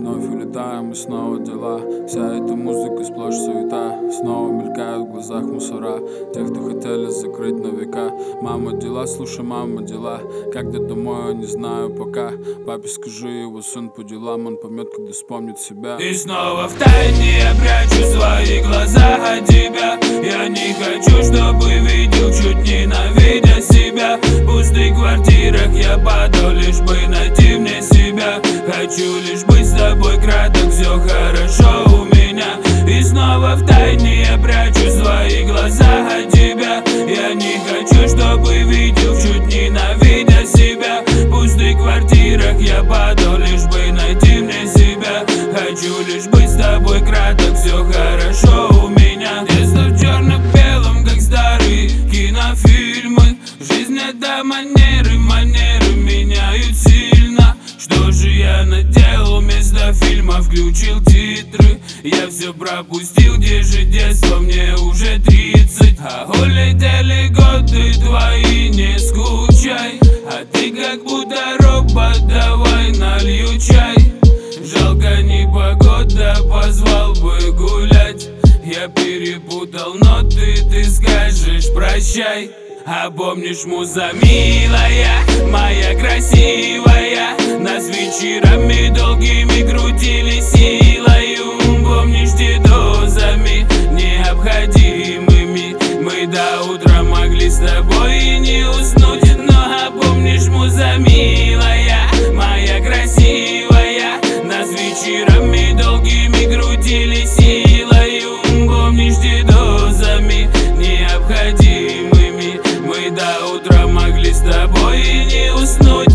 Вновь улетаем и снова дела. Вся эта музыка сплошь суета. Снова мелькают в глазах мусора тех, кто хотели закрыть на века. Мама, дела, слушай, мама, дела. Как ты домой, я не знаю пока. Папе скажи, его сын по делам. Он поймет, когда вспомнит себя. И снова втайне я прячу свои глаза от тебя. Я не хочу, чтобы видел, чуть ненавидя себя. В пустых квартирах я падал, лишь бы найти мне себя. Хочу лишь быть с тобой краток, все хорошо у меня. И снова втайне я прячу свои глаза от тебя. Я не хочу, чтобы видел, чуть ненавидя себя. В пустых квартирах я падал, лишь бы найти мне себя. Хочу лишь быть с тобой краток, все хорошо у меня. Детство в черно-белом, как старые кинофильмы. Жизнь это манеры, манеры меняют сильно. Что же я наделал, вместо фильма включил титры. Я все пропустил, где же детство, мне уже 30. А улетели годы твои, не скучай. А ты как будто робот, давай налью чай. Жалко непогода, позвал бы гулять. Я перепутал ноты, ты скажешь прощай. А помнишь, муза милая, моя красивая, нас вечерами долгими крутили силою. Помнишь, те дозами необходимыми мы до утра могли с тобой и не уснуть. Но помнишь, муза милая, моя красивая, нас вечерами долгими крутили силою. Помнишь, те дозами необходимыми мы до утра могли с тобой и не уснуть.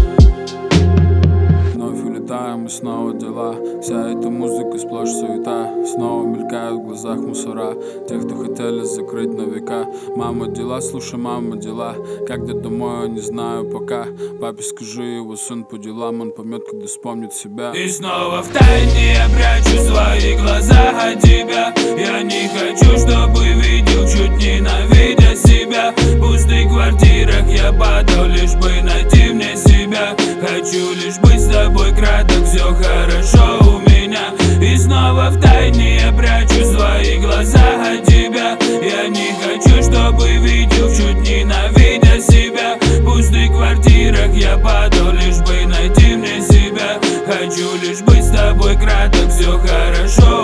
Вновь улетаем и снова дела. Вся эта музыка сплошь суета. Снова мелькают в глазах мусора тех, кто хотели закрыть на века. Мама, дела, слушай, мама, дела. Как ты домой, я не знаю пока. Папе скажи, его сын по делам. Он поймет, когда вспомнит себя. И снова втайне я прячу свои глаза от тебя. Я не хочу, чтобы видел, чуть ненавидя себя. В пустых квартирах я падал, лишь бы найти мне себя. Хочу лишь быть с тобой краток, все хорошо у меня. И снова втайне я прячу свои глаза от тебя. Я не хочу, чтобы видел, чуть ненавидя себя. В пустых квартирах я падал, лишь бы найти мне себя. Хочу лишь быть с тобой краток, все хорошо